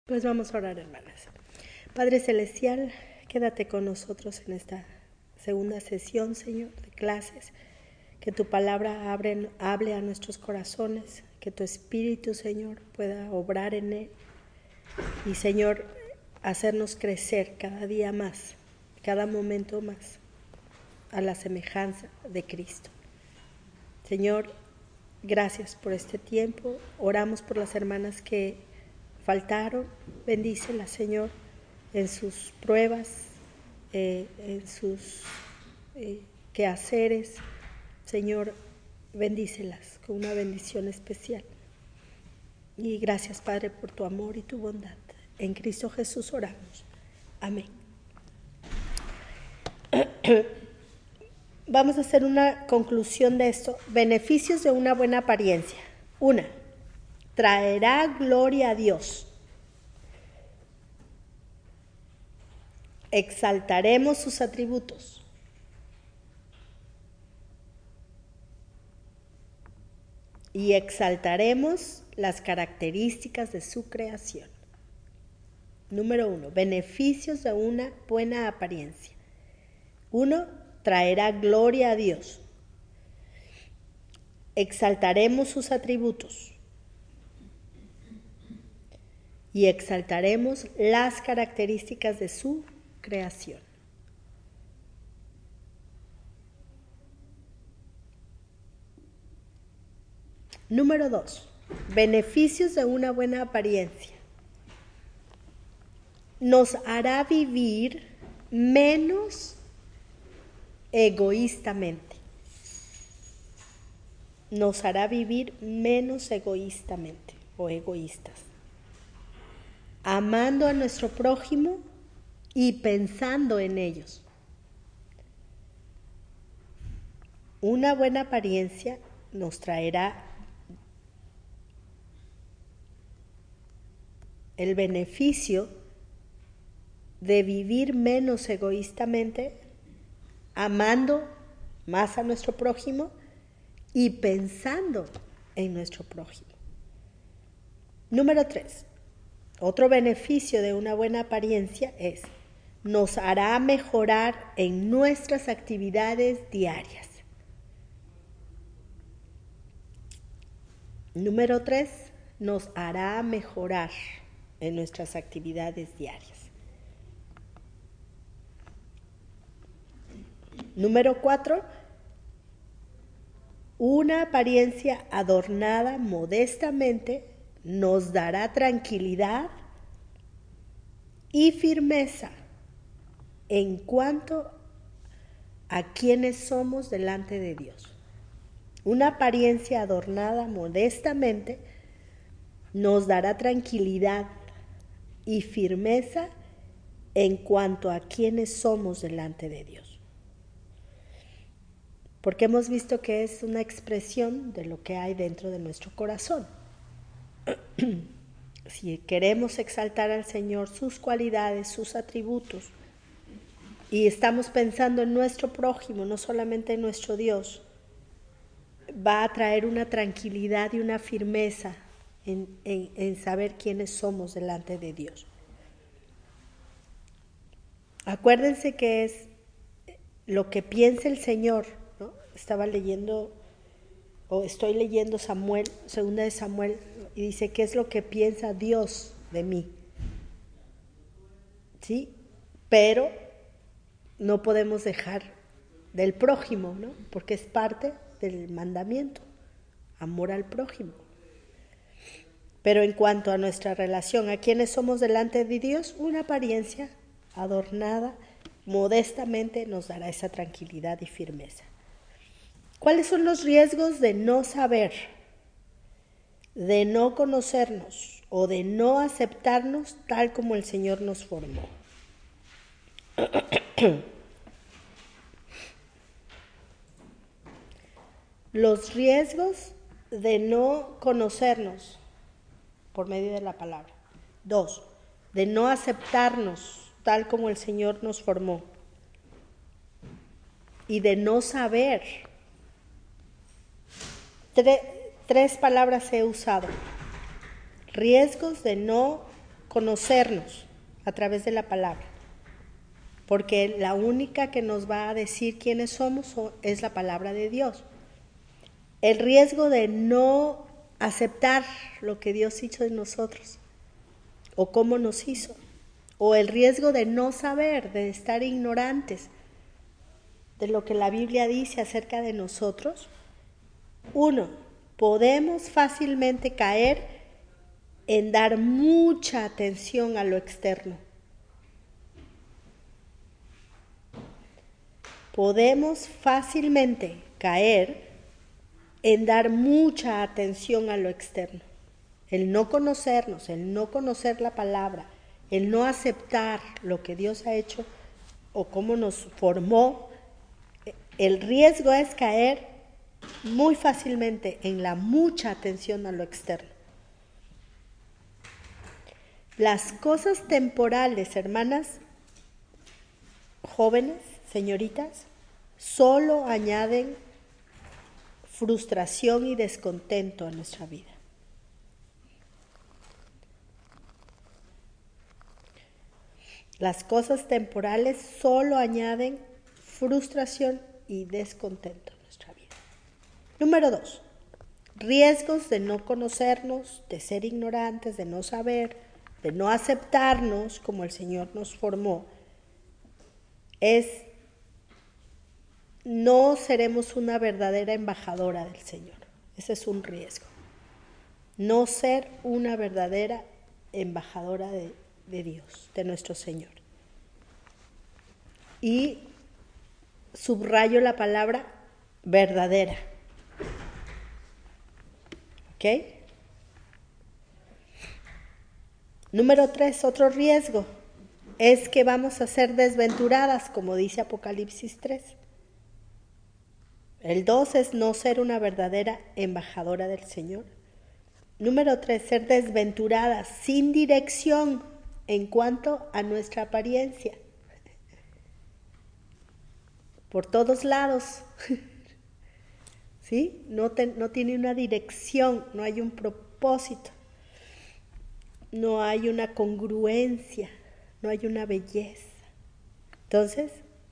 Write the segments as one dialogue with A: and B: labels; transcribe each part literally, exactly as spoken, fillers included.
A: Pues vamos a orar, hermanas. Padre Celestial, quédate con nosotros en esta segunda sesión, Señor, de clases. Que tu palabra hable, hable a nuestros corazones, que tu Espíritu, Señor, pueda obrar en él. Y, Señor, hacernos crecer cada día más, cada momento más, a la semejanza de Cristo. Señor, gracias por este tiempo. Oramos por las hermanas que faltaron. Bendícelas, Señor, en sus pruebas, eh, en sus eh, quehaceres. Señor, bendícelas con una bendición especial. Y gracias, Padre, por tu amor y tu bondad. En Cristo Jesús oramos. Amén. Vamos a hacer una conclusión de esto. Beneficios de una buena apariencia. Una, traerá gloria a Dios. Exaltaremos sus atributos. Y exaltaremos las características de su creación. Número uno, beneficios de una buena apariencia. Uno, traerá gloria a Dios. Exaltaremos sus atributos. Y exaltaremos las características de su creación. Número dos, beneficios de una buena apariencia. Nos hará vivir menos egoístamente. Nos hará vivir menos egoístamente o egoístas. Amando a nuestro prójimo y pensando en ellos. Una buena apariencia nos traerá el beneficio de vivir menos egoístamente, amando más a nuestro prójimo y pensando en nuestro prójimo. Número tres, otro beneficio de una buena apariencia es, nos hará mejorar en nuestras actividades diarias. Número tres, nos hará mejorar en nuestras actividades diarias. Número cuatro, una apariencia adornada modestamente nos dará tranquilidad y firmeza en cuanto a quienes somos delante de Dios. Una apariencia adornada modestamente nos dará tranquilidad y firmeza en cuanto a quienes somos delante de Dios. Porque hemos visto que es una expresión de lo que hay dentro de nuestro corazón. Si queremos exaltar al Señor, sus cualidades, sus atributos, y estamos pensando en nuestro prójimo, no solamente en nuestro Dios, va a traer una tranquilidad y una firmeza en, en, en saber quiénes somos delante de Dios. Acuérdense que es lo que piensa el Señor, ¿no? Estaba leyendo, o estoy leyendo Samuel, segunda de Samuel, y dice, ¿qué es lo que piensa Dios de mí? ¿Sí? Pero no podemos dejar del prójimo, ¿no? Porque es parte del mandamiento, amor al prójimo. Pero en cuanto a nuestra relación, a quienes somos delante de Dios, una apariencia adornada modestamente nos dará esa tranquilidad y firmeza. ¿Cuáles son los riesgos de no saber, de no conocernos o de no aceptarnos tal como el Señor nos formó? Los riesgos de no conocernos por medio de la palabra. Dos, de no aceptarnos tal como el Señor nos formó. Y de no saber. Tre- tres palabras he usado. Riesgos de no conocernos a través de la palabra, porque la única que nos va a decir quiénes somos es la palabra de Dios. El riesgo de no aceptar lo que Dios hizo en nosotros o cómo nos hizo, o el riesgo de no saber, de estar ignorantes de lo que la Biblia dice acerca de nosotros. Uno, podemos fácilmente caer en dar mucha atención a lo externo. Podemos fácilmente caer en dar mucha atención a lo externo. El no conocernos, el no conocer la palabra, el no aceptar lo que Dios ha hecho o cómo nos formó, el riesgo es caer muy fácilmente en la mucha atención a lo externo. Las cosas temporales, hermanas, jóvenes, señoritas, solo añaden frustración y descontento a nuestra vida. Las cosas temporales solo añaden frustración y descontento a nuestra vida. Número dos, riesgos de no conocernos, de ser ignorantes, de no saber, de no aceptarnos como el Señor nos formó, es no seremos una verdadera embajadora del Señor. Ese es un riesgo. No ser una verdadera embajadora de, de Dios, de nuestro Señor. Y subrayo la palabra verdadera. ¿Ok? Número tres, otro riesgo es que vamos a ser desventuradas, como dice Apocalipsis tres. El dos es no ser una verdadera embajadora del Señor. Número tres, ser desventuradas, sin dirección en cuanto a nuestra apariencia. Por todos lados. ¿Sí? No, te, no tiene una dirección, no hay un propósito, no hay una congruencia, no hay una belleza. Entonces,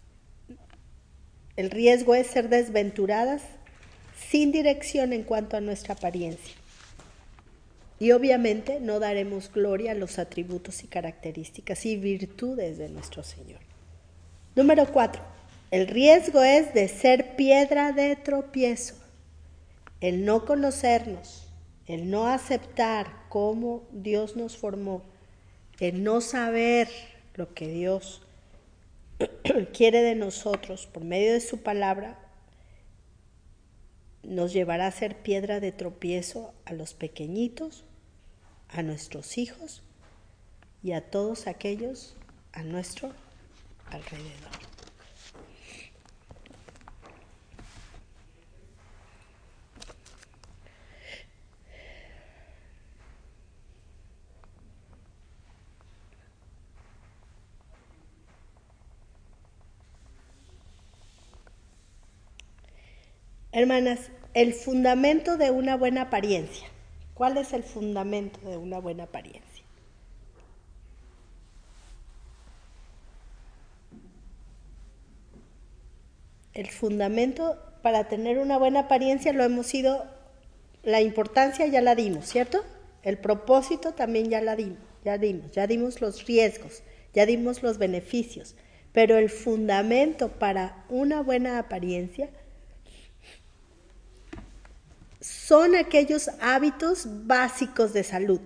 A: el riesgo es ser desventuradas sin dirección en cuanto a nuestra apariencia. Y obviamente no daremos gloria a los atributos y características y virtudes de nuestro Señor. Número cuatro, el riesgo es de ser piedra de tropiezo. El no conocernos, el no aceptar cómo Dios nos formó, el no saber lo que Dios quiere de nosotros por medio de su palabra, nos llevará a ser piedra de tropiezo a los pequeñitos, a nuestros hijos y a todos aquellos a nuestro alrededor. Hermanas, el fundamento de una buena apariencia. ¿Cuál es el fundamento de una buena apariencia? El fundamento para tener una buena apariencia lo hemos ido, la importancia ya la dimos, ¿cierto? El propósito también ya la dimos, ya dimos, ya dimos los riesgos, ya dimos los beneficios, pero el fundamento para una buena apariencia son aquellos hábitos básicos de salud.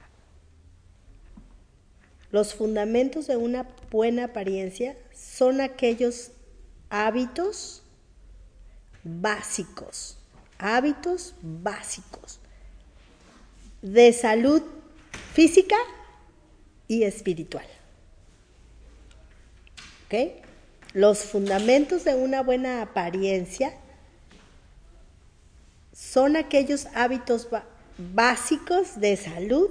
A: Los fundamentos de una buena apariencia son aquellos hábitos básicos, hábitos básicos de salud física y espiritual. ¿Ok? Los fundamentos de una buena apariencia son aquellos hábitos básicos de salud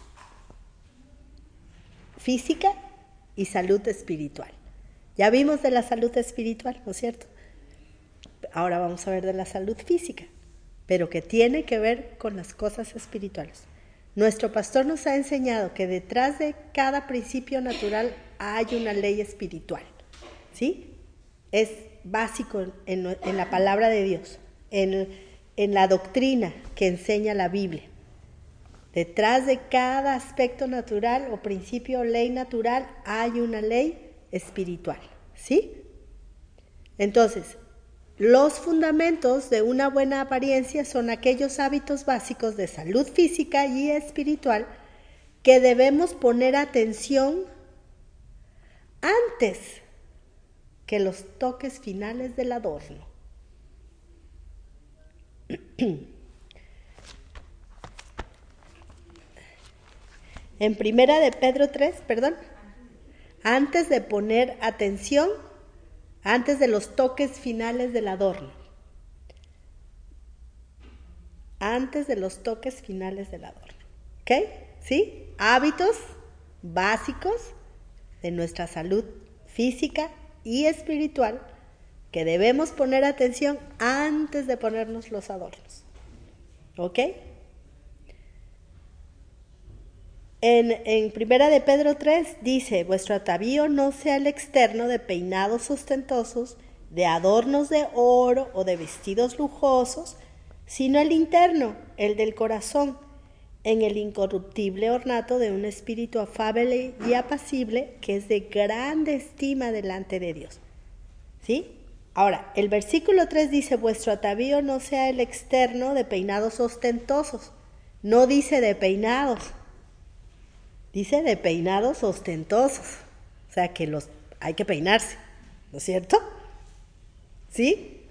A: física y salud espiritual. Ya vimos de la salud espiritual, ¿no es cierto? Ahora vamos a ver de la salud física, pero que tiene que ver con las cosas espirituales. Nuestro pastor nos ha enseñado que detrás de cada principio natural hay una ley espiritual, ¿sí? Es básico en, en la palabra de Dios, en, en la doctrina que enseña la Biblia. Detrás de cada aspecto natural o principio o ley natural hay una ley espiritual, ¿sí? Entonces, los fundamentos de una buena apariencia son aquellos hábitos básicos de salud física y espiritual que debemos poner atención antes que los toques finales del adorno. En primera de Pedro tres, perdón, antes de poner atención, antes de los toques finales del adorno. Antes de los toques finales del adorno. ¿Ok? ¿Sí? Hábitos básicos de nuestra salud física y espiritual que debemos poner atención antes de ponernos los adornos. ¿Ok? En, en primera de Pedro tres dice, vuestro atavío no sea el externo de peinados ostentosos, de adornos de oro o de vestidos lujosos, sino el interno, el del corazón, en el incorruptible ornato de un espíritu afable y apacible que es de grande estima delante de Dios. ¿Sí? Ahora, el versículo tres dice, vuestro atavío no sea el externo de peinados ostentosos, no dice de peinados. Dice de peinados ostentosos, o sea que los hay que peinarse, ¿no es cierto? ¿Sí?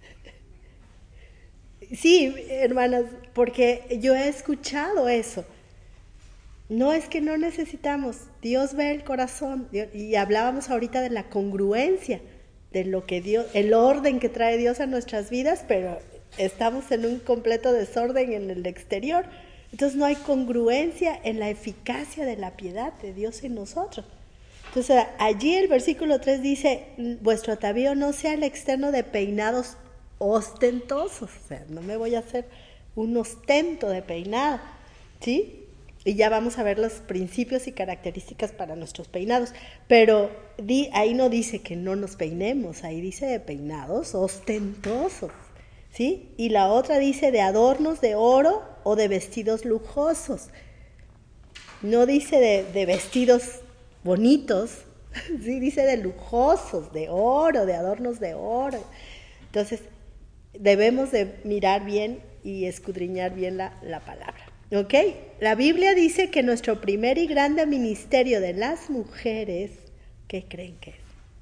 A: Sí, hermanas, porque yo he escuchado eso. No es que no necesitamos, Dios ve el corazón, y hablábamos ahorita de la congruencia, de lo que Dios, el orden que trae Dios a nuestras vidas, pero estamos en un completo desorden en el exterior. Entonces no hay congruencia en la eficacia de la piedad de Dios en nosotros. Entonces allí el versículo tres dice, vuestro atavío no sea el externo de peinados ostentosos. O sea, no me voy a hacer un ostento de peinado, ¿sí? Y ya vamos a ver los principios y características para nuestros peinados. Pero di, ahí no dice que no nos peinemos, ahí dice de peinados ostentosos. ¿Sí? Y la otra dice de adornos de oro o de vestidos lujosos. No dice de, de vestidos bonitos, sí, dice de lujosos, de oro, de adornos de oro. Entonces, debemos de mirar bien y escudriñar bien la, la palabra. ¿Ok? La Biblia dice que nuestro primer y grande ministerio de las mujeres, ¿qué creen que es?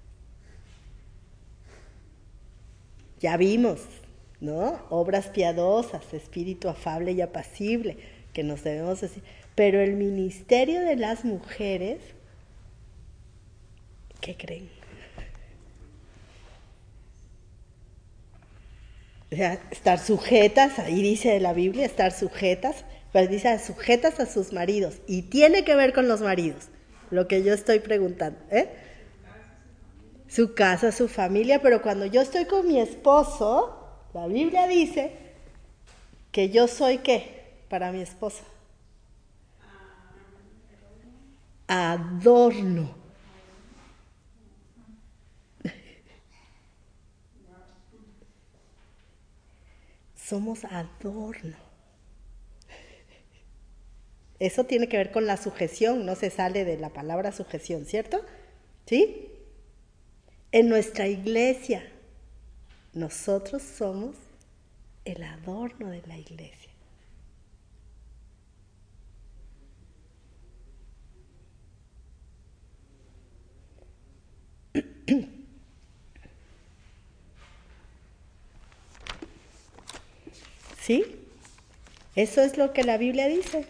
A: Ya vimos, ¿no? Obras piadosas, espíritu afable y apacible, que nos debemos decir. Pero el ministerio de las mujeres, ¿qué creen? O sea, estar sujetas, ahí dice la Biblia, estar sujetas, pero dice sujetas a sus maridos. Y tiene que ver con los maridos, lo que yo estoy preguntando, ¿eh? Su casa, su familia, pero cuando yo estoy con mi esposo, la Biblia dice que yo soy, ¿qué? Para mi esposa. Adorno. Somos adorno. Eso tiene que ver con la sujeción, no se sale de la palabra sujeción, ¿cierto? ¿Sí? En nuestra iglesia, nosotros somos el adorno de la iglesia. ¿Sí? Eso es lo que la Biblia dice.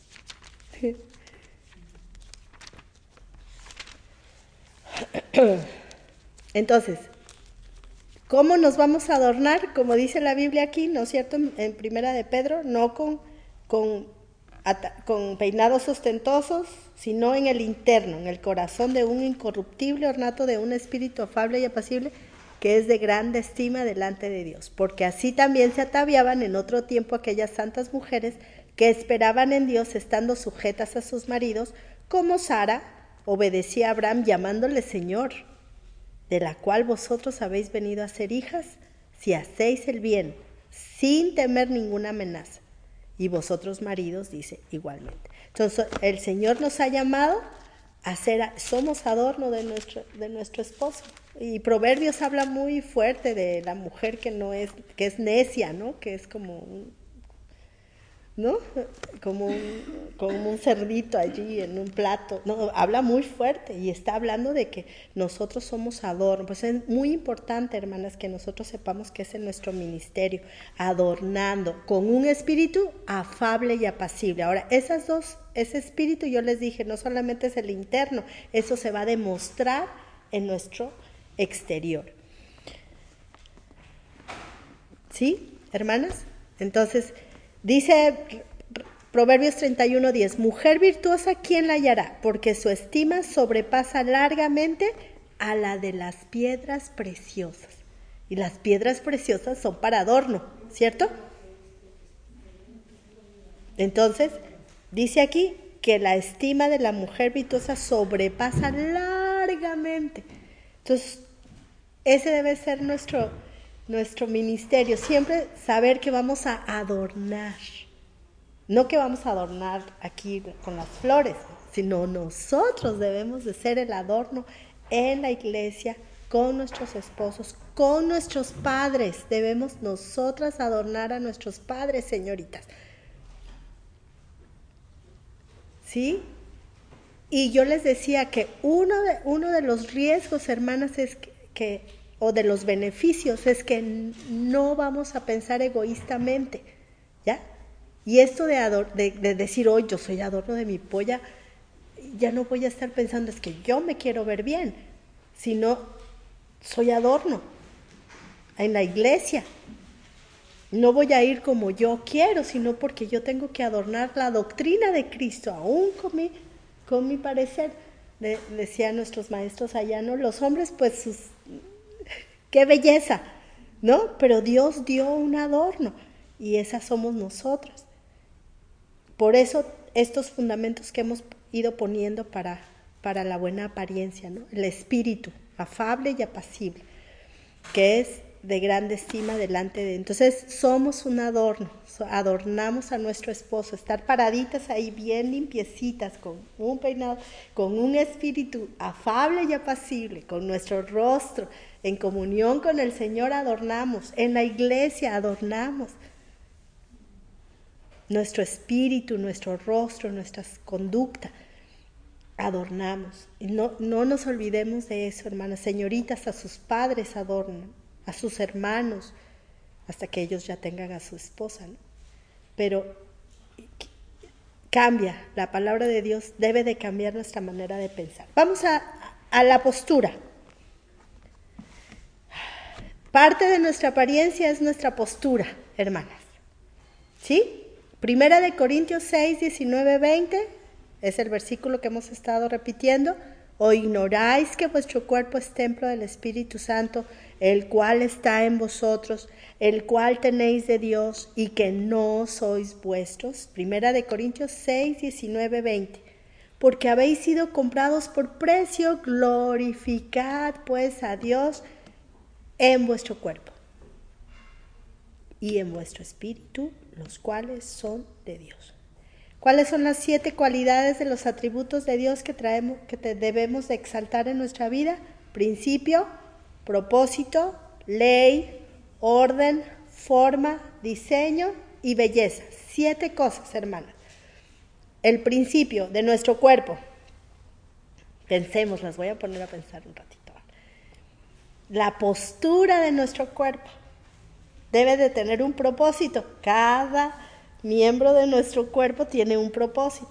A: Entonces, ¿cómo nos vamos a adornar? Como dice la Biblia aquí, ¿no es cierto? En primera de Pedro, no con, con, con peinados ostentosos, sino en el interno, en el corazón de un incorruptible ornato de un espíritu afable y apacible, que es de grande estima delante de Dios. Porque así también se ataviaban en otro tiempo aquellas santas mujeres, que esperaban en Dios estando sujetas a sus maridos, como Sara obedecía a Abraham llamándole Señor, de la cual vosotros habéis venido a ser hijas, si hacéis el bien, sin temer ninguna amenaza. Y vosotros maridos, dice, igualmente. Entonces, el Señor nos ha llamado a ser, somos adorno de nuestro, de nuestro esposo. Y Proverbios habla muy fuerte de la mujer que no es, que es necia, ¿no? Que es como un, ¿no? Como un, como un cerdito allí en un plato. No, habla muy fuerte y está hablando de que nosotros somos adorno. Pues es muy importante, hermanas, que nosotros sepamos que es en nuestro ministerio, adornando con un espíritu afable y apacible. Ahora, esas dos, ese espíritu, yo les dije, no solamente es el interno, eso se va a demostrar en nuestro exterior. ¿Sí, hermanas? Entonces, dice Proverbios treinta y uno, diez, mujer virtuosa, ¿quién la hallará? Porque su estima sobrepasa largamente a la de las piedras preciosas. Y las piedras preciosas son para adorno, ¿cierto? Entonces, dice aquí que la estima de la mujer virtuosa sobrepasa largamente. Entonces, ese debe ser nuestro, nuestro ministerio, siempre saber que vamos a adornar. No que vamos a adornar aquí con las flores, sino nosotros debemos de ser el adorno en la iglesia, con nuestros esposos, con nuestros padres. Debemos nosotras adornar a nuestros padres, señoritas. ¿Sí? Y yo les decía que uno de, uno de los riesgos, hermanas, es que, que, o de los beneficios, es que no vamos a pensar egoístamente, ¿ya? Y esto de, ador- de, de decir, hoy oh, yo soy adorno de mi polla, ya no voy a estar pensando, es que yo me quiero ver bien, sino soy adorno en la iglesia. No voy a ir como yo quiero, sino porque yo tengo que adornar la doctrina de Cristo, aún con mi, con mi parecer. De, decían nuestros maestros allá, ¿no? Los hombres, pues, sus, qué belleza, ¿no? Pero Dios dio un adorno y esas somos nosotros. Por eso estos fundamentos que hemos ido poniendo para, para la buena apariencia, ¿no? El espíritu afable y apacible, que es de grande estima delante de... Entonces somos un adorno, adornamos a nuestro esposo, estar paraditas ahí bien limpiecitas, con un peinado, con un espíritu afable y apacible, con nuestro rostro en comunión con el Señor adornamos, en la iglesia adornamos. Nuestro espíritu, nuestro rostro, nuestra conducta, adornamos. Y no, no nos olvidemos de eso, hermanas. Señoritas, a sus padres adornan, a sus hermanos, hasta que ellos ya tengan a su esposa, ¿no? Pero cambia, la palabra de Dios debe de cambiar nuestra manera de pensar. Vamos a, a la postura. Parte de nuestra apariencia es nuestra postura, hermanas. ¿Sí? Primera de Corintios seis, diecinueve, veinte, es el versículo que hemos estado repitiendo. ¿O ignoráis que vuestro cuerpo es templo del Espíritu Santo, el cual está en vosotros, el cual tenéis de Dios, y que no sois vuestros? Primera de Corintios seis, diecinueve, veinte. Porque habéis sido comprados por precio, glorificad pues a Dios en vuestro cuerpo y en vuestro espíritu, los cuales son de Dios. ¿Cuáles son las siete cualidades de los atributos de Dios que traemos, que te debemos de exaltar en nuestra vida? Principio, propósito, ley, orden, forma, diseño y belleza. Siete cosas, hermanas. El principio de nuestro cuerpo. Pensemos, las voy a poner a pensar un ratito. La postura de nuestro cuerpo debe de tener un propósito. Cada miembro de nuestro cuerpo tiene un propósito.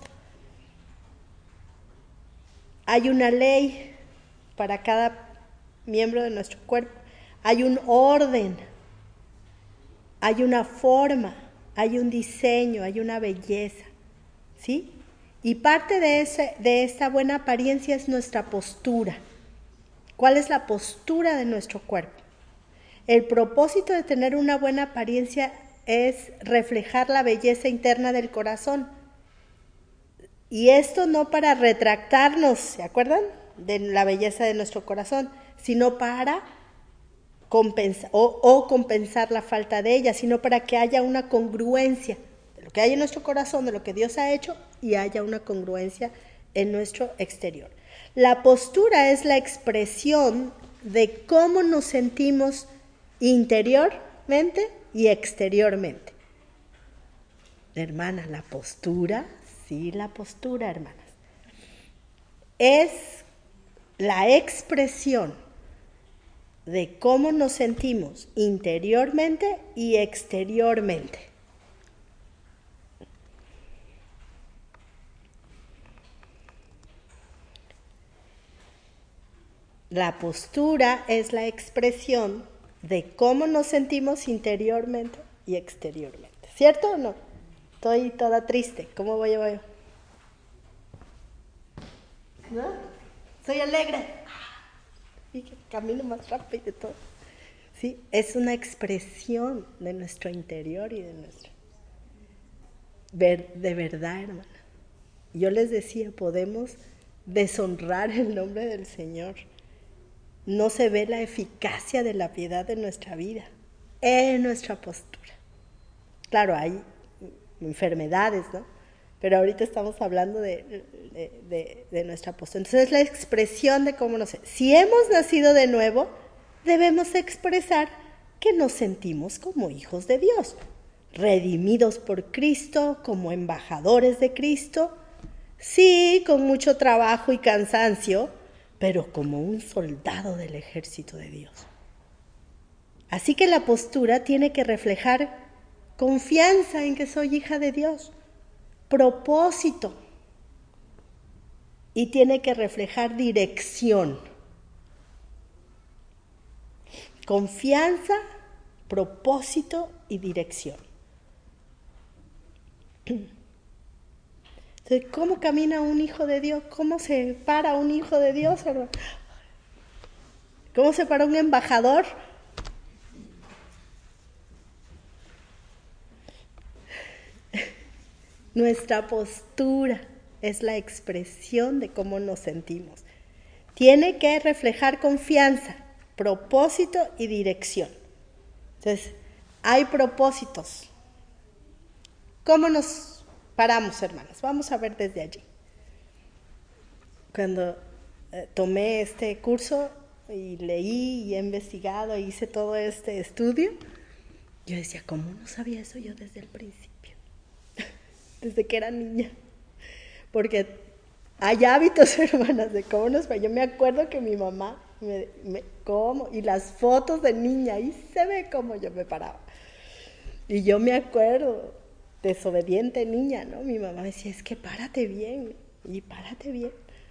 A: Hay una ley para cada miembro de nuestro cuerpo. Hay un orden. Hay una forma. Hay un diseño. Hay una belleza. ¿Sí? Y parte de, ese, de esta buena apariencia es nuestra postura. ¿Cuál es la postura de nuestro cuerpo? El propósito de tener una buena apariencia es reflejar la belleza interna del corazón. Y esto no para retractarnos, ¿se acuerdan? De la belleza de nuestro corazón, sino para compensar o, o compensar la falta de ella, sino para que haya una congruencia de lo que hay en nuestro corazón, de lo que Dios ha hecho, y haya una congruencia en nuestro exterior. La postura es la expresión de cómo nos sentimos interiormente y exteriormente. Hermana, la postura, sí, la postura, hermanas, es la expresión de cómo nos sentimos interiormente y exteriormente. La postura es la expresión de cómo nos sentimos interiormente y exteriormente. ¿Cierto o no? Estoy toda triste. ¿Cómo voy yo? ¿No? Soy alegre. Y que camino más rápido y todo. Sí, es una expresión de nuestro interior y de nuestro... Ver, de verdad, hermana. Yo les decía, podemos deshonrar el nombre del Señor. No se ve la eficacia de la piedad en nuestra vida, en nuestra postura. Claro, hay enfermedades, ¿no? Pero ahorita estamos hablando de, de, de, de nuestra postura. Entonces es la expresión de cómo nos... Si hemos nacido de nuevo, debemos expresar que nos sentimos como hijos de Dios, redimidos por Cristo, como embajadores de Cristo, sí, con mucho trabajo y cansancio, pero como un soldado del ejército de Dios. Así que la postura tiene que reflejar confianza en que soy hija de Dios, propósito, y tiene que reflejar dirección. Confianza, propósito y dirección. Entonces, ¿cómo camina un hijo de Dios? ¿Cómo se para un hijo de Dios, hermano? ¿Cómo se para un embajador? Nuestra postura es la expresión de cómo nos sentimos. Tiene que reflejar confianza, propósito y dirección. Entonces, hay propósitos. ¿Cómo nos paramos, hermanas? Vamos a ver desde allí. Cuando eh, tomé este curso y leí y he investigado e hice todo este estudio, yo decía, ¿cómo no sabía eso yo desde el principio? Desde que era niña. Porque hay hábitos, hermanas, de cómo nos... Yo me acuerdo que mi mamá, me, me, cómo, y las fotos de niña, ahí se ve cómo yo me paraba. Y yo me acuerdo, desobediente niña, ¿no? Mi mamá decía, es que párate bien, y párate bien.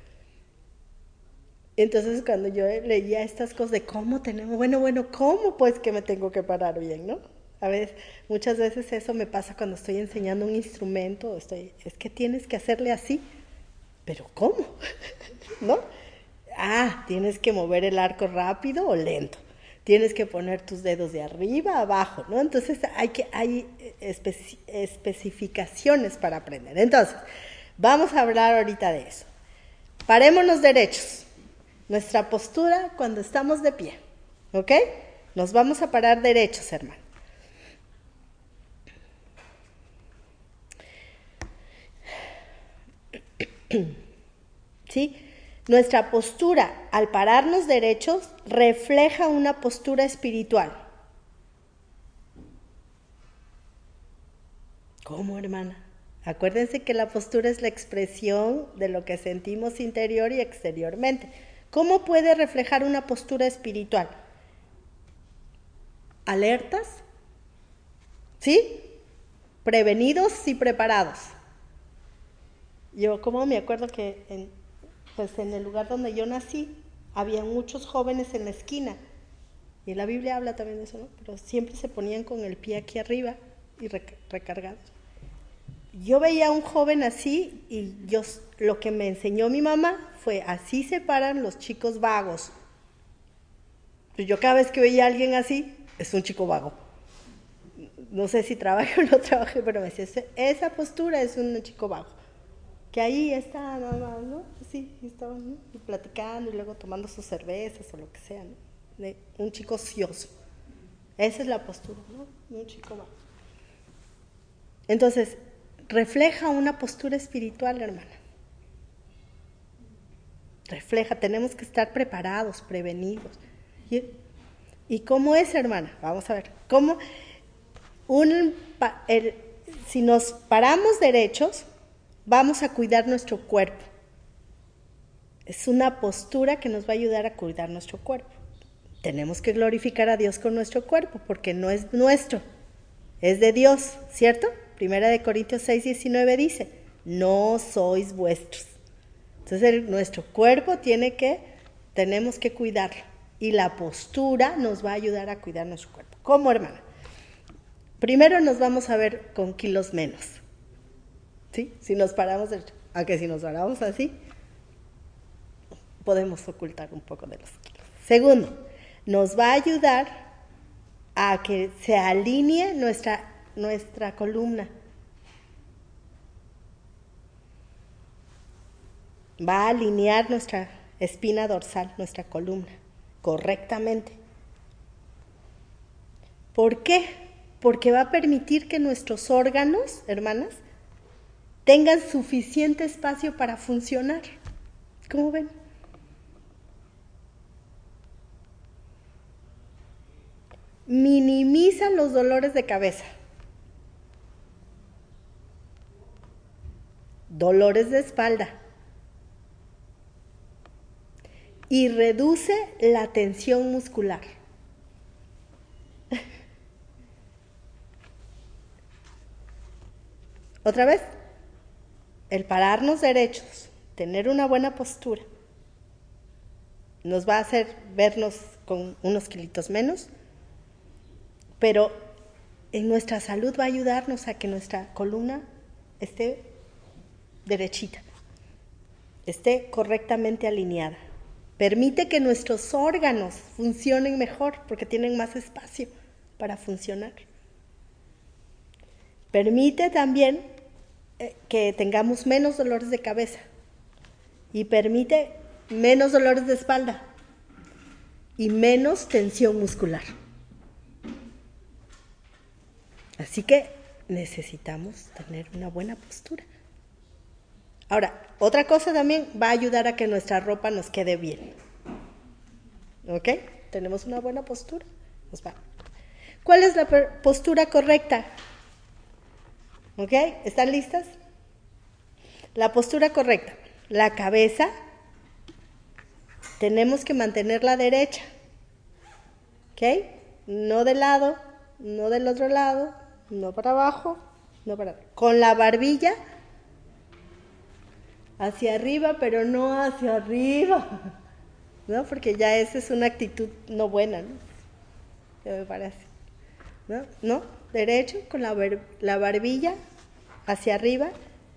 A: Entonces cuando yo leía estas cosas de cómo tenemos, bueno, bueno, ¿cómo pues que me tengo que parar bien, no? A veces, muchas veces eso me pasa cuando estoy enseñando un instrumento, estoy, es que tienes que hacerle así, pero ¿cómo? ¿No? Ah, tienes que mover el arco rápido o lento, tienes que poner tus dedos de arriba a abajo, ¿no? Entonces hay, que, hay especi- especificaciones para aprender. Entonces, vamos a hablar ahorita de eso. Parémonos derechos. Nuestra postura cuando estamos de pie, ¿ok? Nos vamos a parar derechos, hermano. ¿Sí? Nuestra postura al pararnos derechos refleja una postura espiritual. ¿Cómo, hermana? Acuérdense que la postura es la expresión de lo que sentimos interior y exteriormente. ¿Cómo puede reflejar una postura espiritual? ¿Alertas? ¿Sí? Prevenidos y preparados. Yo como me acuerdo que en, pues en el lugar donde yo nací, había muchos jóvenes en la esquina. Y la Biblia habla también de eso, ¿no? Pero siempre se ponían con el pie aquí arriba y recargados. Yo veía a un joven así y yo, lo que me enseñó mi mamá fue, así se paran los chicos vagos. Pues yo cada vez que veía a alguien así, es un chico vago. no sé si trabaje o no trabaje, pero me decía, esa postura es un chico bajo. Que ahí está nada más, ¿no? Sí, estaban, ¿no? Y platicando y luego tomando sus cervezas o lo que sea, ¿no? De un chico ocioso. Esa es la postura, ¿no? De un chico bajo. Entonces, refleja una postura espiritual, hermana. Refleja, tenemos que estar preparados, prevenidos. ¿Y, ¿y cómo es, hermana? Vamos a ver. ¿Cómo? Un, el, si nos paramos derechos, vamos a cuidar nuestro cuerpo. Es una postura que nos va a ayudar a cuidar nuestro cuerpo. Tenemos que glorificar a Dios con nuestro cuerpo, porque no es nuestro, es de Dios, ¿cierto? Primera de Corintios seis, diecinueve dice, no sois vuestros. Entonces el, nuestro cuerpo tiene que, tenemos que cuidarlo. Y la postura nos va a ayudar a cuidar nuestro cuerpo. ¿Cómo, hermana? Primero nos vamos a ver con kilos menos. ¿Sí? Si nos paramos, de, aunque si nos paramos así, podemos ocultar un poco de los kilos. Segundo, nos va a ayudar a que se alinee nuestra, nuestra columna. Va a alinear nuestra espina dorsal, nuestra columna, correctamente. ¿Por qué? Porque va a permitir que nuestros órganos, hermanas, tengan suficiente espacio para funcionar. ¿Cómo ven? Minimiza los dolores de cabeza, dolores de espalda y reduce la tensión muscular. Otra vez, el pararnos derechos, tener una buena postura, nos va a hacer vernos con unos kilitos menos, pero en nuestra salud va a ayudarnos a que nuestra columna esté derechita, esté correctamente alineada. Permite que nuestros órganos funcionen mejor porque tienen más espacio para funcionar. Permite también eh, que tengamos menos dolores de cabeza y permite menos dolores de espalda y menos tensión muscular. Así que necesitamos tener una buena postura. Ahora, otra cosa también va a ayudar a que nuestra ropa nos quede bien. ¿Ok? Tenemos una buena postura. Nos va. ¿Cuál es la postura correcta? ¿Ok? ¿Están listas? La postura correcta. La cabeza tenemos que mantenerla derecha. ¿Ok? No de lado, no del otro lado, no para abajo, no para arriba. Con la barbilla hacia arriba, pero no hacia arriba, ¿no? Porque ya esa es una actitud no buena, ¿no? Que me parece, ¿no? ¿No? Derecho, con la, bar la barbilla hacia arriba.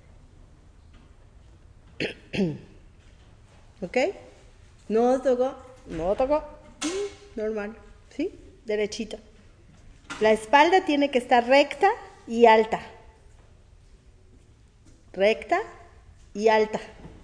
A: ¿Ok? No tocó, no tocó, normal, ¿sí? Derechito. La espalda tiene que estar recta y alta. Recta y alta.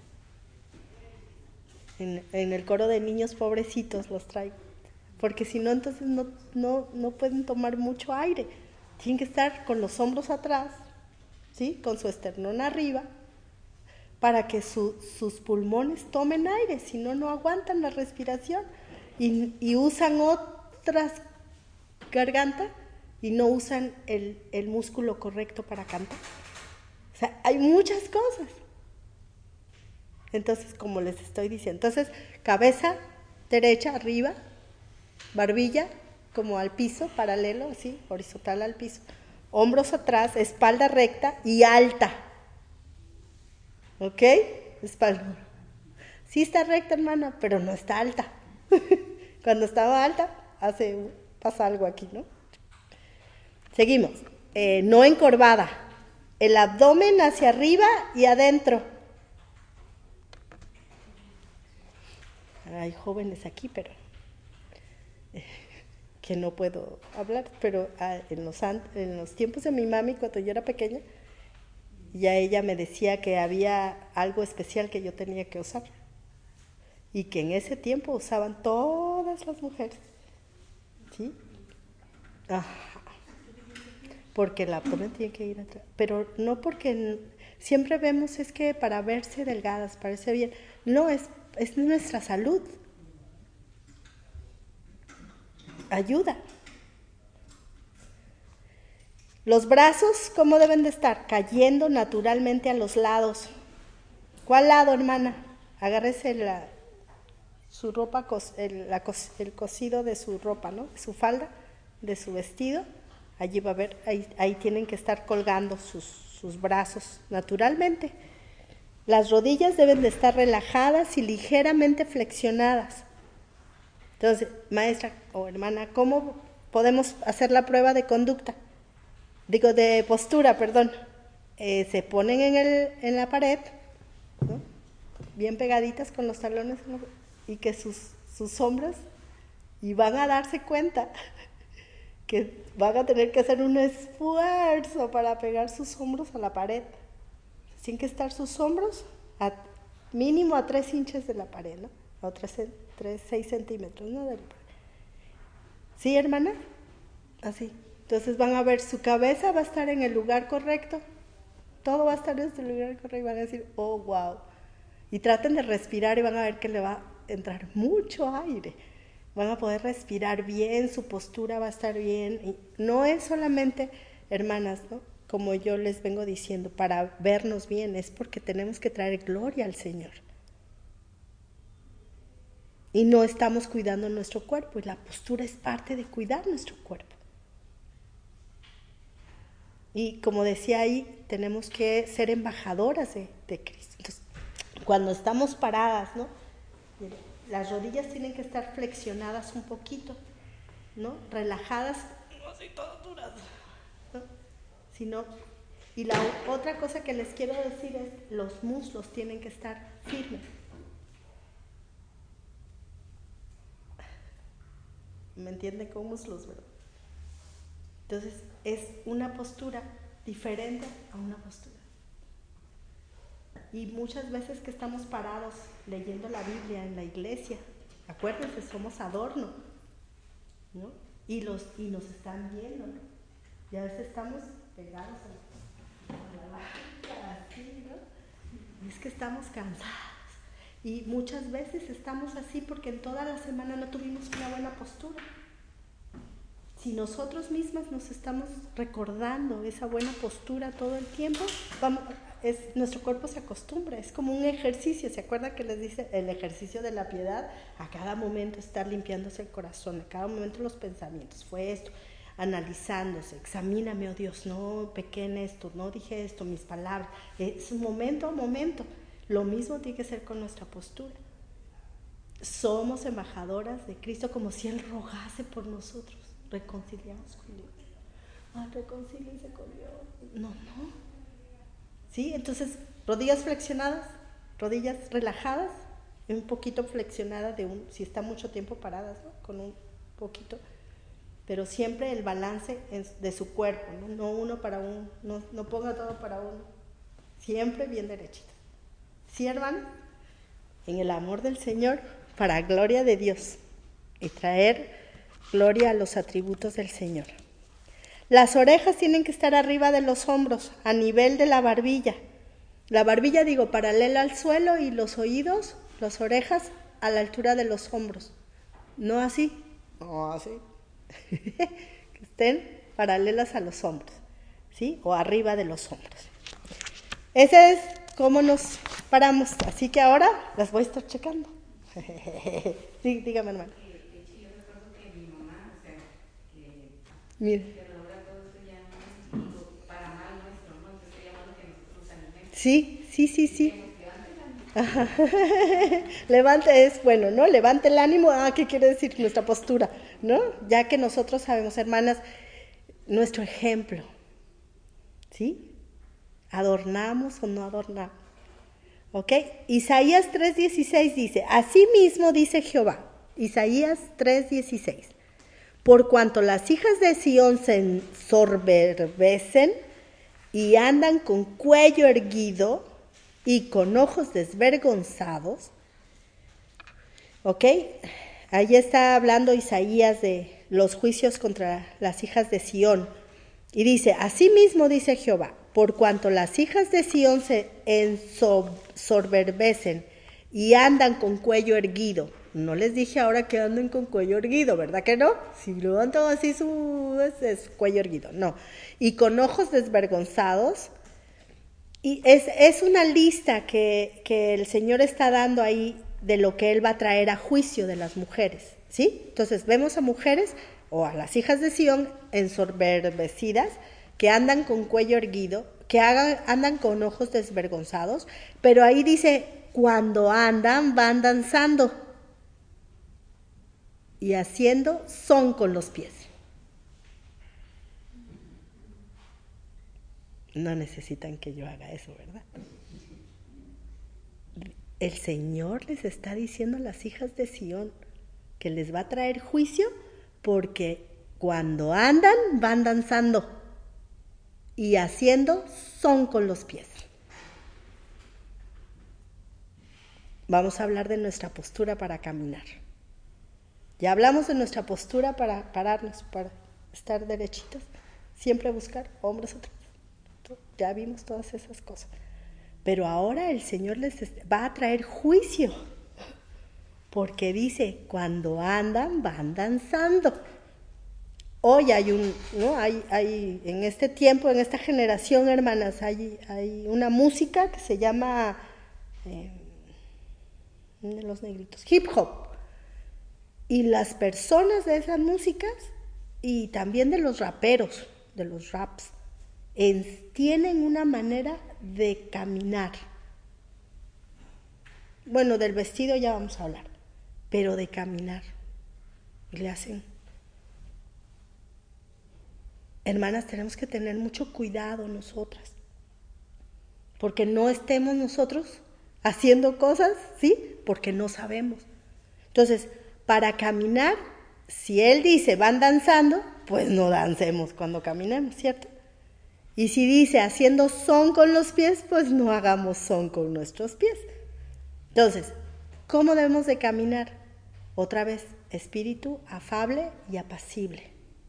A: En, en el coro de niños pobrecitos los traigo. Porque si no, entonces no, no, no pueden tomar mucho aire. Tienen que estar con los hombros atrás, ¿sí? Con su esternón arriba, para que su, sus pulmones tomen aire. Si no, no aguantan la respiración. Y, y usan otras gargantas y no usan el, el músculo correcto para cantar. O sea, hay muchas cosas. Entonces, como les estoy diciendo, entonces, cabeza derecha arriba, barbilla como al piso, paralelo, así, horizontal al piso, hombros atrás, espalda recta y alta. ¿Ok? Espalda. Sí está recta, hermana, pero no está alta. Cuando estaba alta, hace, pasa algo aquí, ¿no? Seguimos. Eh, no encorvada. El abdomen hacia arriba y adentro. Hay jóvenes aquí, pero que no puedo hablar, pero ah, en, los, en los tiempos de mi mami, cuando yo era pequeña, ya ella me decía que había algo especial que yo tenía que usar y que en ese tiempo usaban todas las mujeres, ¿sí? Ajá. Porque el abdomen tiene que ir atrás, pero no porque siempre vemos es que para verse delgadas, para verse bien, no, es, es nuestra salud, ayuda. Los brazos, ¿cómo deben de estar? Cayendo naturalmente a los lados. ¿Cuál lado, hermana? Agárrese la, su ropa, el, la, el cosido de su ropa, ¿no? De su falda, de su vestido. Allí va a ver, ahí, ahí tienen que estar colgando sus, sus brazos naturalmente. Las rodillas deben de estar relajadas y ligeramente flexionadas. Entonces, maestra o hermana, ¿cómo podemos hacer la prueba de conducta? Digo, de postura, perdón. Eh, se ponen en, el, en la pared, ¿no? Bien pegaditas con los talones, ¿no? Y que sus, sus hombros, y van a darse cuenta que van a tener que hacer un esfuerzo para pegar sus hombros a la pared. Tienen que estar sus hombros a, mínimo a tres inches de la pared, ¿no? O tres, tres, seis centímetros, ¿no? De la pared. ¿Sí, hermana? Así. Entonces van a ver, su cabeza va a estar en el lugar correcto. Todo va a estar en el lugar correcto y van a decir, oh, wow. Y traten de respirar y van a ver que le va a entrar mucho aire. Van a poder respirar bien, su postura va a estar bien. Y no es solamente, hermanas, ¿no? Como yo les vengo diciendo, para vernos bien, es porque tenemos que traer gloria al Señor. Y no estamos cuidando nuestro cuerpo, y la postura es parte de cuidar nuestro cuerpo. Y como decía ahí, tenemos que ser embajadoras de, de Cristo. Entonces, cuando estamos paradas, ¿no? Las rodillas tienen que estar flexionadas un poquito, ¿no? Relajadas, no así todas duras, ¿no? Sino, y la otra cosa que les quiero decir es, los muslos tienen que estar firmes. ¿Me entienden? Con muslos, ¿verdad? Entonces, es una postura diferente a una postura. Y muchas veces que estamos parados leyendo la Biblia en la iglesia, acuérdense, somos adorno, ¿no? Y, los, y nos están viendo, ¿no? Y a veces estamos pegados a la banca, así, ¿no? Y es que estamos cansados. Y muchas veces estamos así porque en toda la semana no tuvimos una buena postura. Si nosotros mismas nos estamos recordando esa buena postura todo el tiempo, vamos, es, nuestro cuerpo se acostumbra, es como un ejercicio. ¿Se acuerdan que les dice el ejercicio de la piedad? A cada momento estar limpiándose el corazón, a cada momento los pensamientos. Fue esto, analizándose, examíname, oh Dios, no pequé en esto, no dije esto, mis palabras. Es un momento a momento. Lo mismo tiene que ser con nuestra postura. Somos embajadoras de Cristo, como si Él rogase por nosotros. Reconciliamos con Dios. Ah, reconcíliense con Dios. No, no. ¿Sí? Entonces, rodillas flexionadas, rodillas relajadas, un poquito flexionadas, de un, si está mucho tiempo paradas, ¿no? Con un poquito. Pero siempre el balance es de su cuerpo, ¿no? No uno para uno, no, no ponga todo para uno. Siempre bien derechito. ¿Sí, hermano? En el amor del Señor, para gloria de Dios. Y traer gloria a los atributos del Señor. Las orejas tienen que estar arriba de los hombros, a nivel de la barbilla. La barbilla, digo, paralela al suelo, y los oídos, las orejas, a la altura de los hombros. No así, no así. Que estén paralelas a los hombros, ¿sí? O arriba de los hombros. Ese es cómo nos paramos. Así que ahora las voy a estar checando. Sí, dígame, hermano. Mire. Sí, sí, sí, sí. Ajá. Levante es bueno, ¿no? Levante el ánimo. Ah, ¿qué quiere decir nuestra postura? ¿No? Ya que nosotros sabemos, hermanas, nuestro ejemplo. ¿Sí? ¿Adornamos o no adornamos? ¿Ok? Isaías tres dieciséis dice, así mismo dice Jehová. Isaías tres dieciséis. Por cuanto las hijas de Sión se ensoberbecen y andan con cuello erguido y con ojos desvergonzados. ¿Ok? Ahí está hablando Isaías de los juicios contra las hijas de Sión. Y dice, asimismo dice Jehová, por cuanto las hijas de Sión se ensoberbecen y andan con cuello erguido. No les dije ahora que anden con cuello erguido, ¿verdad que no? Si levantan así su es, es cuello erguido, no. Y con ojos desvergonzados. Y es, es una lista que, que el Señor está dando ahí de lo que Él va a traer a juicio de las mujeres, ¿sí? Entonces vemos a mujeres o a las hijas de Sión ensoberbecidas que andan con cuello erguido, que hagan, andan con ojos desvergonzados, pero ahí dice, cuando andan, van danzando y haciendo son con los pies. No necesitan que yo haga eso, ¿verdad? El Señor les está diciendo a las hijas de Sión que les va a traer juicio porque cuando andan, van danzando y haciendo son con los pies. Vamos a hablar de nuestra postura para caminar. Ya hablamos de nuestra postura para pararnos, para estar derechitos, siempre buscar hombros atrás. Ya vimos todas esas cosas. Pero ahora el Señor les va a traer juicio. Porque dice, cuando andan, van danzando. Hoy hay un, ¿no? Hay, hay, en este tiempo, en esta generación, hermanas, hay, hay una música que se llama, eh, de los negritos, hip hop. Y las personas de esas músicas, y también de los raperos, de los raps, en, tienen una manera de caminar. Bueno, del vestido ya vamos a hablar, pero de caminar. Y le hacen. Hermanas, tenemos que tener mucho cuidado nosotras, porque no estemos nosotros haciendo cosas, ¿sí? Porque no sabemos. Entonces, para caminar, si Él dice van danzando, pues no dancemos cuando caminemos, ¿cierto? Y si dice haciendo son con los pies, pues no hagamos son con nuestros pies. Entonces, ¿cómo debemos de caminar? Otra vez, espíritu afable y apacible.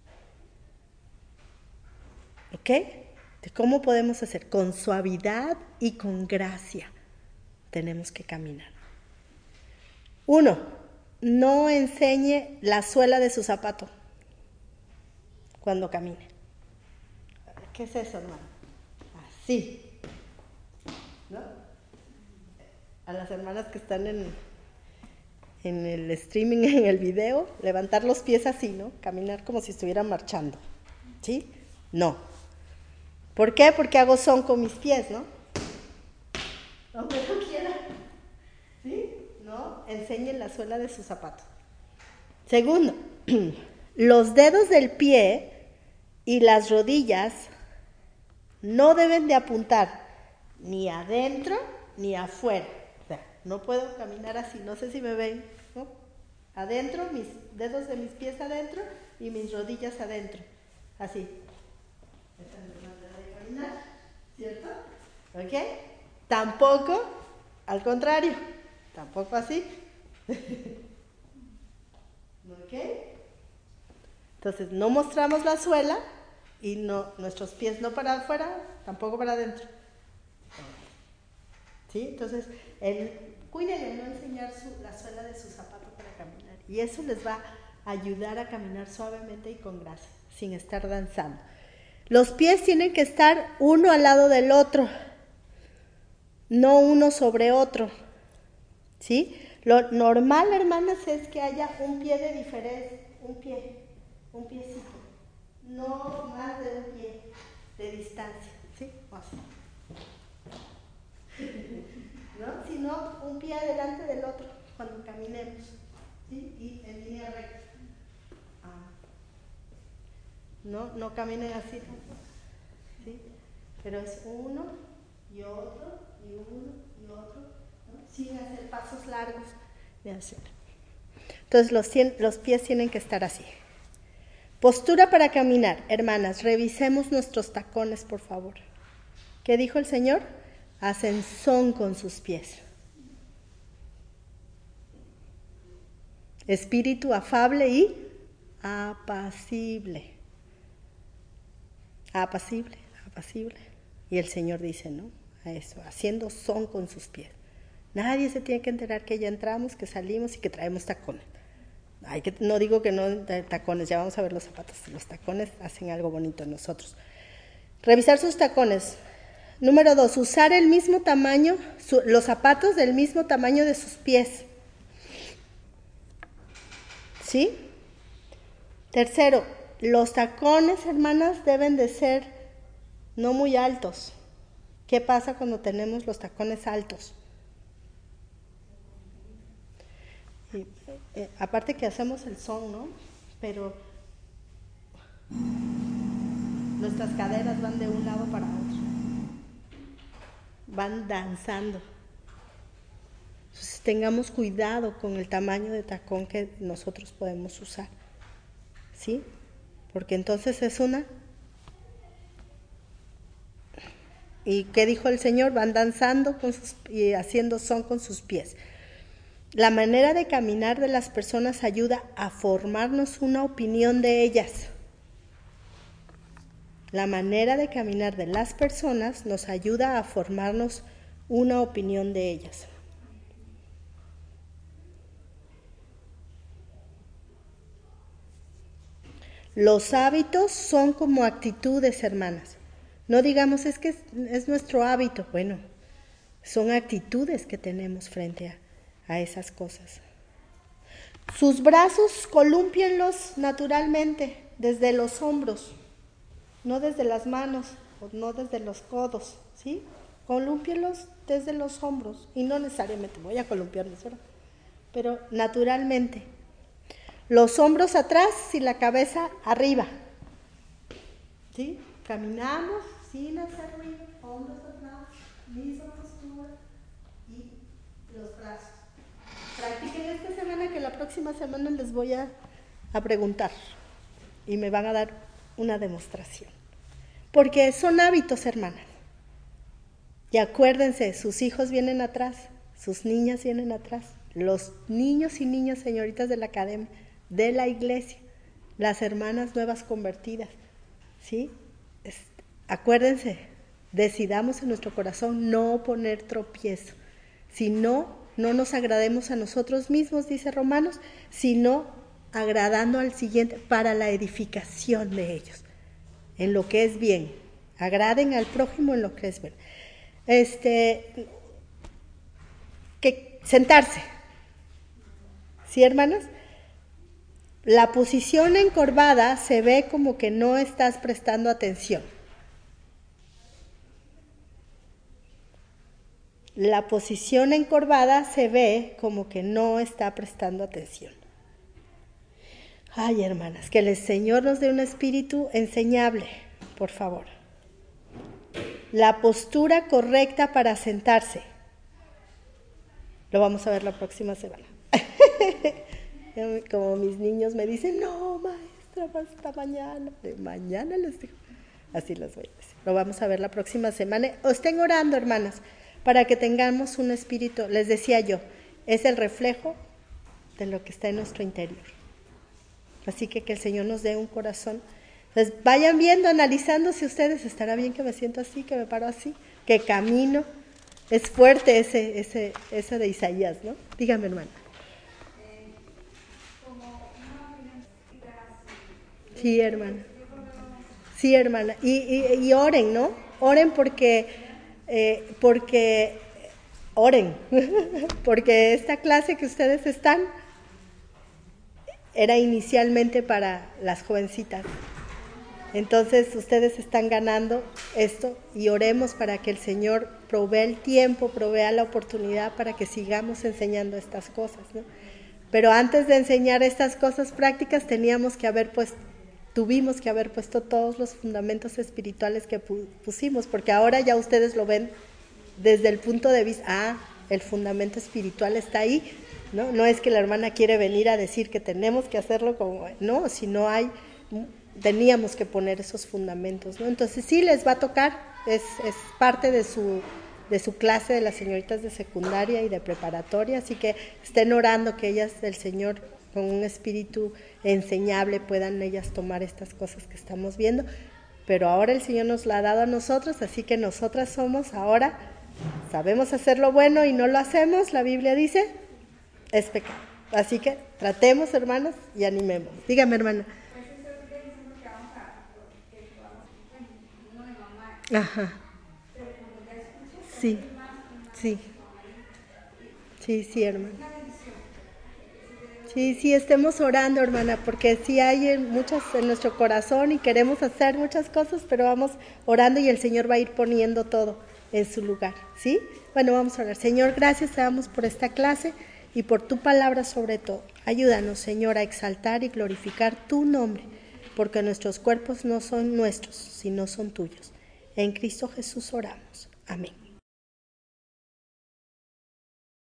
A: ¿Ok? ¿Cómo podemos hacer? Con suavidad y con gracia tenemos que caminar. Uno, no enseñe la suela de su zapato cuando camine. ¿Qué es eso, hermano? Así, ¿no? A las hermanas que están en, en el streaming, en el video, levantar los pies así, ¿no? Caminar como si estuvieran marchando, ¿sí? No. ¿Por qué? Porque hago son con mis pies, ¿no? Aunque no quiera, ¿sí? No, enseñen la suela de su zapato. Segundo, los dedos del pie y las rodillas no deben de apuntar ni adentro ni afuera. O sea, no puedo caminar así, no sé si me ven, ¿no? Adentro, mis dedos de mis pies adentro y mis rodillas adentro. Así. Esta es mi manera de caminar, ¿cierto? ¿Ok? Tampoco, al contrario, tampoco así. ¿Ok? Entonces, no mostramos la suela. Y no, nuestros pies no para afuera, tampoco para adentro. ¿Sí? Entonces, el, cuídenle no enseñar su, la suela de su zapato para caminar. Y eso les va a ayudar a caminar suavemente y con gracia, sin estar danzando. Los pies tienen que estar uno al lado del otro, no uno sobre otro. ¿Sí? Lo normal, hermanas, es que haya un pie de diferencia, un pie, un piecito. No más de un pie de distancia, ¿sí? O así. ¿No? Sino un pie adelante del otro cuando caminemos, ¿sí? Y en línea recta. Ah. No, no caminen así, ¿sí? Pero es uno y otro y uno y otro, ¿no? Sin hacer pasos largos de hacer. Entonces los, los pies tienen que estar así. Postura para caminar. Hermanas, revisemos nuestros tacones, por favor. ¿Qué dijo el Señor? Hacen son con sus pies. Espíritu afable y apacible. Apacible, apacible. Y el Señor dice, ¿no? A eso, haciendo son con sus pies. Nadie se tiene que enterar que ya entramos, que salimos y que traemos tacones. Hay que, no digo que no tacones, ya vamos a ver los zapatos. Los tacones hacen algo bonito en nosotros. Revisar sus tacones. Número dos, usar el mismo tamaño, su, los zapatos del mismo tamaño de sus pies. ¿Sí? Tercero, los tacones, hermanas, deben de ser no muy altos. ¿Qué pasa cuando tenemos los tacones altos? Y, eh, aparte que hacemos el son, ¿no? Pero nuestras caderas van de un lado para otro. Van danzando. Entonces tengamos cuidado con el tamaño de tacón que nosotros podemos usar. ¿Sí? Porque entonces es una... ¿Y qué dijo el Señor? Van danzando con sus, y haciendo son con sus pies. La manera de caminar de las personas ayuda a formarnos una opinión de ellas. La manera de caminar de las personas nos ayuda a formarnos una opinión de ellas. Los hábitos son como actitudes, hermanas. No digamos, es que es, es nuestro hábito. Bueno, son actitudes que tenemos frente a, a esas cosas. Sus brazos colúmpienlos naturalmente desde los hombros, no desde las manos, no desde los codos, ¿sí? Colúmpienlos desde los hombros, y no necesariamente voy a columpiarlos, ¿verdad? Pero naturalmente. Los hombros atrás y la cabeza arriba, ¿sí? Caminamos sin hacer ruido, hombros atrás, misma postura y los brazos. Practiquen esta semana, que la próxima semana les voy a, a preguntar y me van a dar una demostración. Porque son hábitos, hermanas. Y acuérdense, sus hijos vienen atrás, sus niñas vienen atrás, los niños y niñas, señoritas de la academia, de la iglesia, las hermanas nuevas convertidas, ¿sí? Es, acuérdense, decidamos en nuestro corazón no poner tropiezo, si no, no nos agrademos a nosotros mismos, dice Romanos, sino agradando al siguiente para la edificación de ellos, en lo que es bien. Agraden al prójimo en lo que es bien. Este, que sentarse, ¿sí, hermanas? La posición encorvada se ve como que no estás prestando atención. La posición encorvada se ve como que no está prestando atención. Ay, hermanas, que el Señor nos dé un espíritu enseñable, por favor. La postura correcta para sentarse. Lo vamos a ver la próxima semana. Como mis niños me dicen, no, maestra, hasta mañana. De mañana les digo. Así les voy a decir. Lo vamos a ver la próxima semana. O estén orando, hermanas, para que tengamos un espíritu. Les decía yo, es el reflejo de lo que está en nuestro interior. Así que que el Señor nos dé un corazón. Entonces, vayan viendo, analizándose ustedes. ¿Estará bien que me siento así, que me paro así, que camino? Es fuerte ese, ese, ese de Isaías, ¿no? Dígame, hermana. Sí, hermana. Sí, hermana. Y, y, y oren, ¿no? Oren porque, eh, porque, oren, porque esta clase que ustedes están era inicialmente para las jovencitas. Entonces, ustedes están ganando esto y oremos para que el Señor provea el tiempo, provea la oportunidad para que sigamos enseñando estas cosas, ¿no? Pero antes de enseñar estas cosas prácticas teníamos que haber puesto Tuvimos que haber puesto todos los fundamentos espirituales que pusimos, porque ahora ya ustedes lo ven desde el punto de vista, ah, el fundamento espiritual está ahí, ¿no? No es que la hermana quiere venir a decir que tenemos que hacerlo como, no, si no hay teníamos que poner esos fundamentos, ¿no? Entonces sí les va a tocar, es, es parte de su, de su clase de las señoritas de secundaria y de preparatoria, así que estén orando que ellas del Señor con un espíritu enseñable puedan ellas tomar estas cosas que estamos viendo, pero ahora el Señor nos la ha dado a nosotros, así que nosotras somos ahora, sabemos hacer lo bueno y no lo hacemos, la Biblia dice, es pecado. Así que tratemos, hermanas, y animemos. Dígame, hermana. Ajá. Sí, sí. Sí, sí, hermana. Sí, sí, estemos orando, hermana, porque sí hay muchas en nuestro corazón y queremos hacer muchas cosas, pero vamos orando y el Señor va a ir poniendo todo en su lugar, ¿sí? Bueno, vamos a orar. Señor, gracias te damos por esta clase y por tu palabra sobre todo. Ayúdanos, Señor, a exaltar y glorificar tu nombre, porque nuestros cuerpos no son nuestros, sino son tuyos. En Cristo Jesús oramos. Amén.